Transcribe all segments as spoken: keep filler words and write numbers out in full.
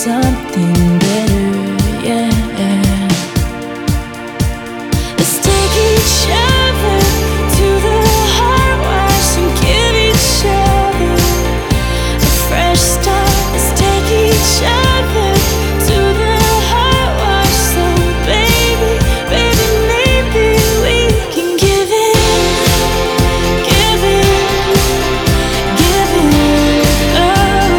something better, yeah. Let's take each other to the heart wash and give each other a fresh start. Let's take each other to the heart wash. So baby, baby, maybe we can give it, give it, give it, oh.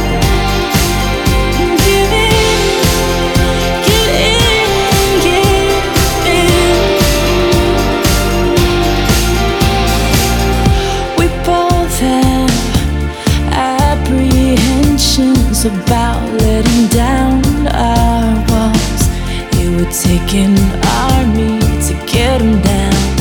Give it, give in, give in. We both have apprehensions about letting down our walls. It would take an army to get 'em down.